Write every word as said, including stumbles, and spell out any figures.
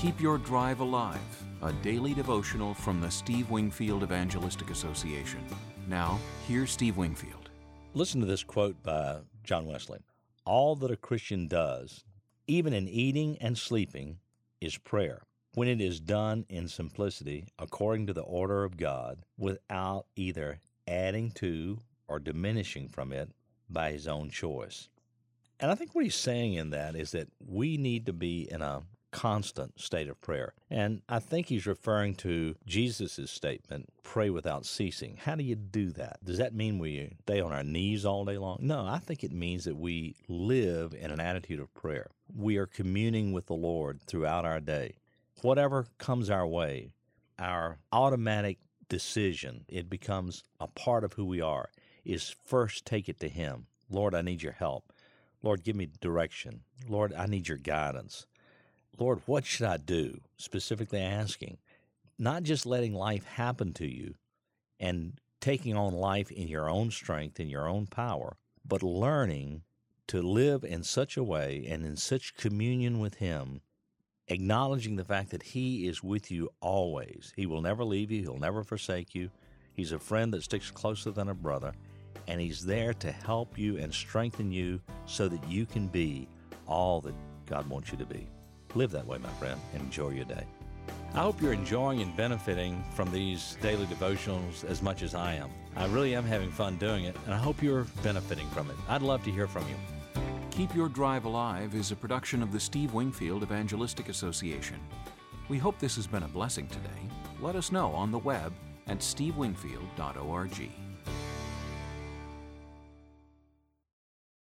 Keep Your Drive Alive, a daily devotional from the Steve Wingfield Evangelistic Association. Now, here's Steve Wingfield. Listen to this quote by John Wesley. All that a Christian does, even in eating and sleeping, is prayer, when it is done in simplicity, according to the order of God, without either adding to or diminishing from it by his own choice. And I think what he's saying in that is that we need to be in a constant state of prayer. And I think he's referring to Jesus' statement, pray without ceasing. How do you do that? Does that mean we stay on our knees all day long? No, I think it means that we live in an attitude of prayer. We are communing with the Lord throughout our day. Whatever comes our way, our automatic decision, it becomes a part of who we are, is first take it to Him. Lord, I need your help. Lord, give me direction. Lord, I need your guidance. Lord, what should I do? Specifically asking, not just letting life happen to you and taking on life in your own strength, in your own power, but learning to live in such a way and in such communion with Him, acknowledging the fact that He is with you always. He will never leave you. He'll never forsake you. He's a friend that sticks closer than a brother, and He's there to help you and strengthen you so that you can be all that God wants you to be. Live that way, my friend, and enjoy your day. I hope you're enjoying and benefiting from these daily devotionals as much as I am. I really am having fun doing it, and I hope you're benefiting from it. I'd love to hear from you. Keep Your Drive Alive is a production of the Steve Wingfield Evangelistic Association. We hope this has been a blessing today. Let us know on the web at steve wingfield dot org.